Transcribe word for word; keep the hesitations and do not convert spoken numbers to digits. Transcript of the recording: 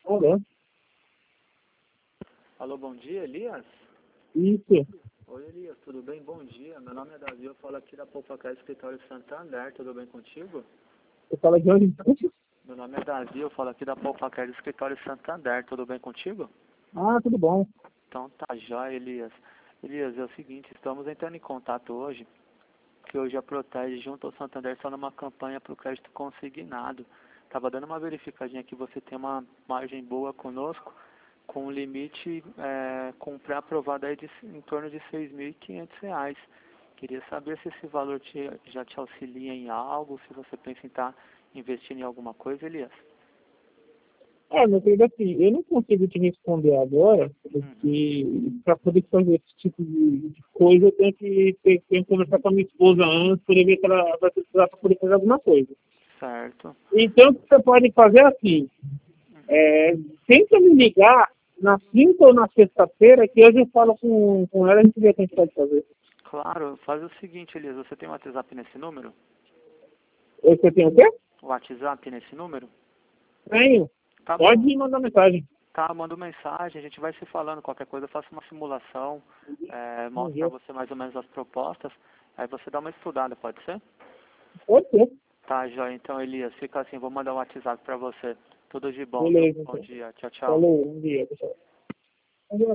Alô? Alô, bom dia, Elias? Isso. Oi, Elias, tudo bem? Bom dia. Meu nome é Davi, eu falo aqui da Poupacar Escritório Santander, tudo bem contigo? Você fala de onde? Meu nome é Davi, eu falo aqui da Poupacar Escritório Santander, tudo bem contigo? Ah, tudo bom. Então tá jóia, Elias. Elias, é o seguinte, estamos entrando em contato hoje, que hoje a Protege junto ao Santander está numa campanha para o crédito consignado. Estava dando uma verificadinha que você tem uma margem boa conosco, com um limite é, com pré-aprovado aí de, em torno de seis mil e quinhentos reais. Queria saber se esse valor te, já te auxilia em algo, se você pensa em estar investindo em alguma coisa, Elias. É, meu querido, assim, eu não consigo te responder agora, Uhum. porque para poder fazer esse tipo de, de coisa, eu tenho que, ter, tenho que conversar com a minha esposa antes, para ver se ela vai precisar para poder fazer alguma coisa. Certo. Então, o que você pode fazer é assim, Uhum. é, tenta me ligar na quinta ou na sexta-feira, que hoje eu falo com, com ela e a gente vê o que a gente pode fazer. Claro, faz o seguinte, Elias, você tem um WhatsApp nesse número? Você tem o quê? WhatsApp nesse número? Tenho. Tá Pode bom. me mandar mensagem. Tá, manda uma mensagem, a gente vai se falando, qualquer coisa eu faço uma simulação, é, mostro pra Uhum. você mais ou menos as propostas, aí você dá uma estudada, pode ser? Pode ser. Tá, joia, então Elias, fica assim, vou mandar um WhatsApp pra você. Tudo de bom, viu? Beleza, Bom então. dia, tchau, tchau. Falou, um dia, pessoal.